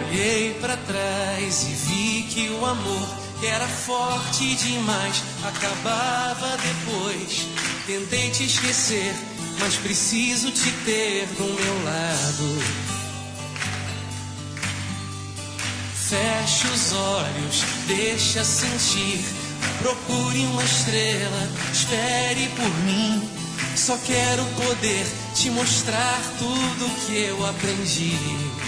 Olhei pra trás e vi que o amor, que era forte demais, acabava depois. Tentei te esquecer, mas preciso te ter do meu lado. Feche os olhos, deixa sentir. Procure uma estrela, espere por mim. Só quero poder te mostrar tudo que eu aprendi.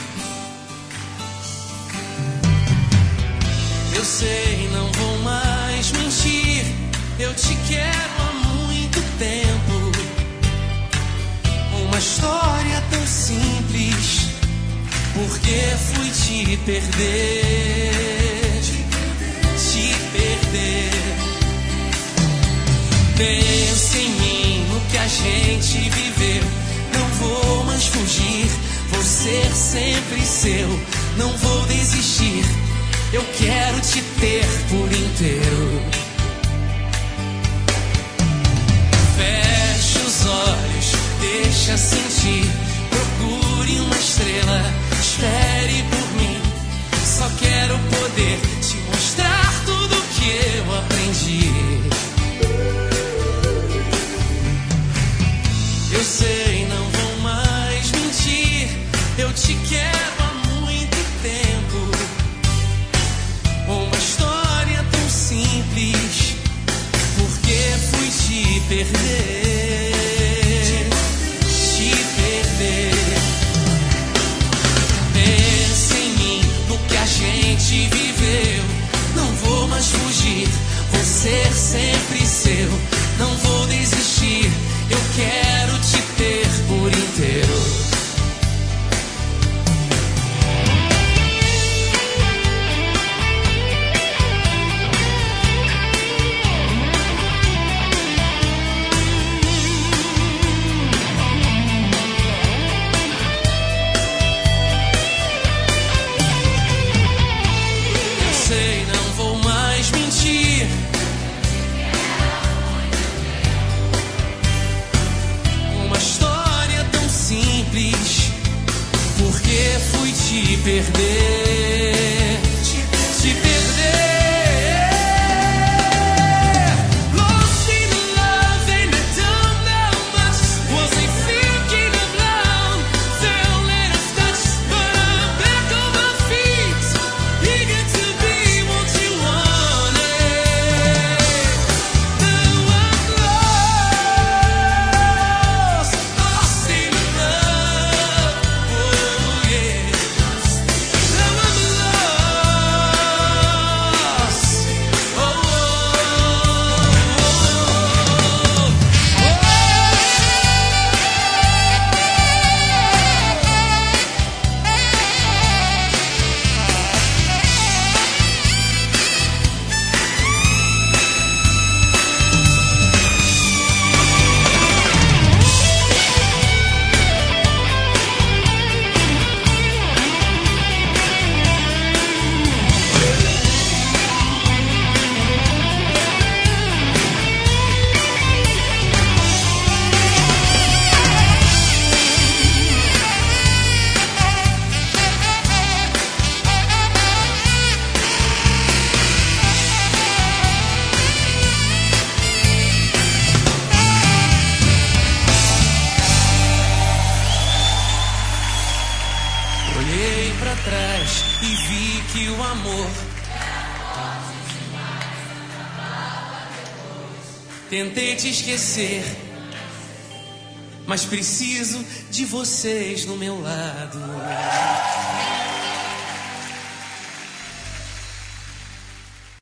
Eu sei, não vou mais mentir. Eu te quero há muito tempo. Uma história tão simples. Por que fui te perder? Te perder. Pense em mim, no que a gente viveu. Não vou mais fugir. Vou ser sempre seu. Não vou desistir. Eu quero te ter por inteiro. Feche os olhos, deixa sentir. Procure uma estrela, espere por mim. Só quero poder te mostrar tudo que eu aprendi. Eu sei, não vou mais mentir. Eu te quero há muito tempo. Uma história tão simples. Por que fui te perder? Te perder. Pense em mim, no que a gente viveu. Não vou mais fugir. Vou ser sempre seu. Não vou desistir. Eu quero te ter por inteiro. Perder, te perder. Lost in love and I don't know much. Wasn't thinking of love, fell in a touch, but I'm back on my feet, eager to be what you wanted. Now I'm lost, lost in love. Oh yeah. Olhei pra trás e vi que o amor tentei te esquecer, mas preciso de vocês no meu lado.